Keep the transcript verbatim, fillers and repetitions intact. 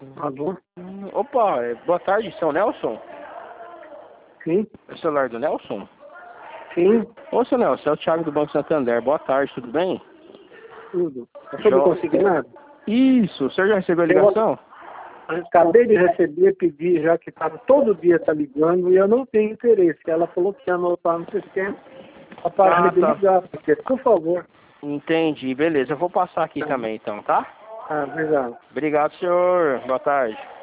Alô? Hum, Opa, é, boa tarde, seu Nelson? Sim, É o celular do Nelson? sim, Ô, seu Nelson, é o Thiago do Banco Santander. Boa tarde, tudo bem? tudo. É sobre Jo- consignado? Isso, o senhor já recebeu a Eu ligação? acabei de receber, pedi já que tava, todo dia tá ligando e eu não tenho interesse. Ela falou que ia anotar no sistema para parar Ah, de tá. ligar, porque, por favor. Entendi, beleza. Eu vou passar aqui Tá, também, então, tá? ah, obrigado. Obrigado, senhor. Boa tarde.